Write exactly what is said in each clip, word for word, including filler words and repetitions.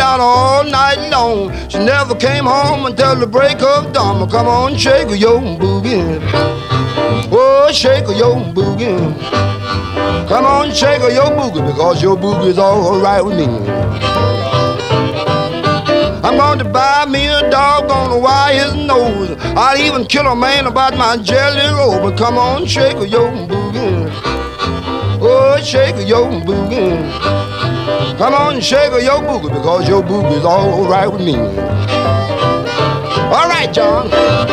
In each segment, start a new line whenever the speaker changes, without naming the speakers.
out all night long. She never came home until the break of dawn. But come on, shake your boogie. Oh, shake your boogie. Come on, shake your boogie, because your boogie's all right with me. I'm going to buy me a dog, gonna wire his nose. I'll even kill a man about my jelly roll. But come on, shake your boogie. Oh, shake your boogie. Come on, shake your boogie, because your boogie's all right with me. All right, John.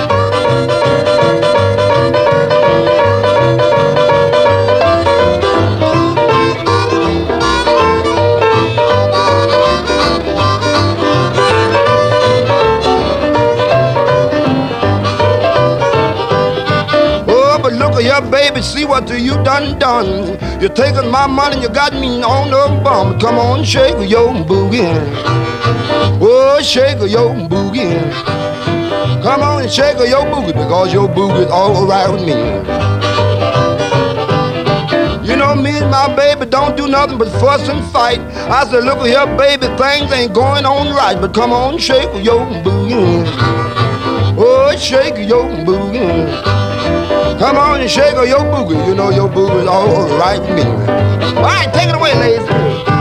Yeah, baby, see what you done done. You taking my money and you got me on the bum. Come on, shake your boogie. Oh, shake your boogie. Come on and shake your boogie, because your boogie's all right with me. You know me and my baby don't do nothing but fuss and fight. I said, look here, baby, things ain't going on right. But come on, shake your boogie. Oh, shake your boogie. Come on and shake your boogie. You know your boogie's all right with me. All right, take it away, ladies.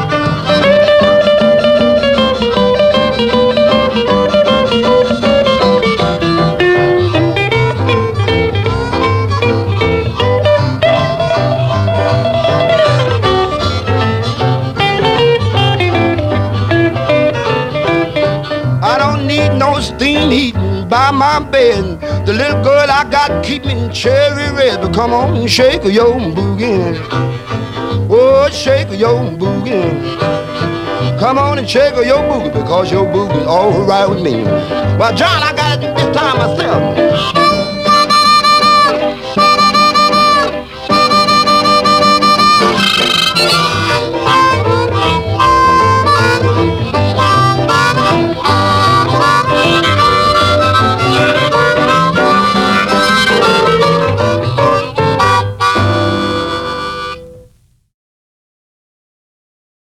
I don't need no steam heating by my bed. The little girl I got keep me cherry red. But come on and shake your boogie. Oh, shake your boogie. Come on and shake your boogie, because your boogie's all right with me. Well, John, I got it this time myself.